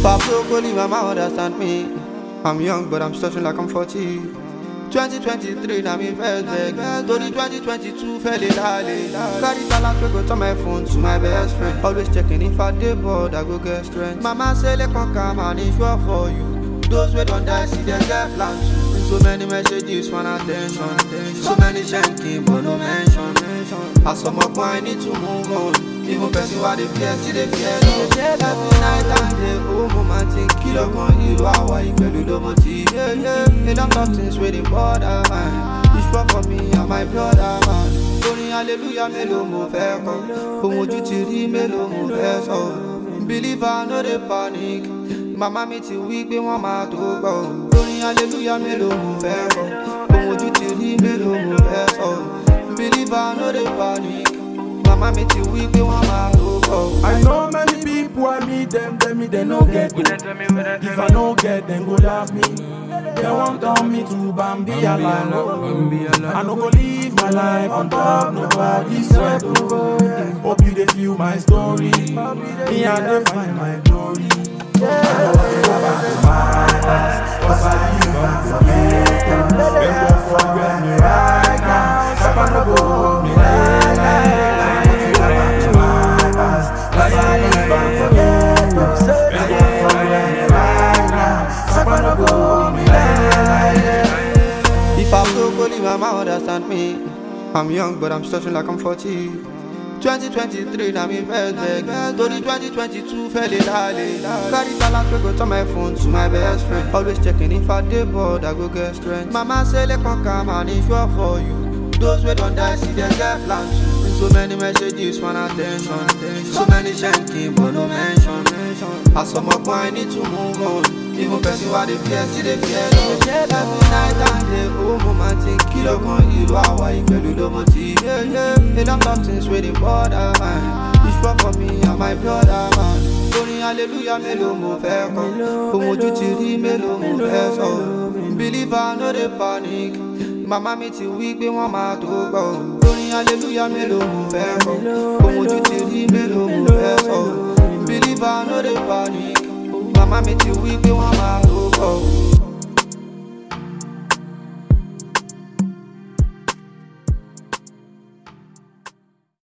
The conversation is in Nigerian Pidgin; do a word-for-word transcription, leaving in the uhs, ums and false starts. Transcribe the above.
I broke, only mama understand me. I'm young, but I'm stretching like I'm forty. twenty twenty-three, now me first beg. Tony twenty twenty-two, fell in alley. Carry talent, we go to my phone to my best friend. Always checking if I dey bored, I go get strength. Mama say, let come come and it's sure for you. Those who don't die, see them get plans. So many messages, one attention. So many shanking, but no mention. As some up, I need to move on. Even person what they fear, see they fear love. Every night and day, oh mama think kilo con hero, how I pẹ̀lú ló motive. Yeah, yeah. They don't talk things where they bother man. You sure for me and my brother man. Orin hallelujah mélòó mo fẹ́ kọ. Ohun ojú ti rí mélòó mo fẹ́ sọ. Believer no dey panic. Mama mi ti wí pé wọ́n máa tó gbọ́. Orin hallelujah mélòó mo fẹ́ kọ. Ohun ojú ti rí mélòó mo fẹ́ sọ. Believer no dey panic. Mama me till we be one man over. I know many people, I meet them, tell me they no get me. If I no get, then go love me. They won't turn me to Bambi alive. I no go live my life on top nobody's sweat. Hope you they feel my story. Me and they find my glory. I know I go back to my past, 'cause I live and forget. They won't forget me right now. Papa no go hold me like that. If I broke, only mama understand me. I'm young, but I'm stretching like I'm forty. twenty twenty-three, now me first beg. Tony twenty twenty-two, fell in alley. Carry talent, we go to my phone to my best friend. Always checking if I dey bored, I go get strength. Mama say, let come come and it's sure for you. Those who don't die, see them get plans. So many messages, one attention. So many shanking, but no mention. As some up, I need to move on. Even person what they fear, see they fear love. Every night and day, oh mama think kilo con hero, how I pẹ̀lú ló motive. Yeah, yeah. They don't talk things where they bother man. You sure for me and my brother man. Orin hallelujah mélòó mo fẹ́ kọ. Ohun ojú ti rí mélòó mo fẹ́ sọ. Believer no dey panic. Mama mi ti wí pé wọ́n máa tó gbọ́. Orin hallelujah mélòó mo fẹ́ kọ. Ohun ojú ti rí mélòó mo fẹ́ sọ. Believer no dey panic. Mama mi ti wí pé wọ́n máa tó gbọ́.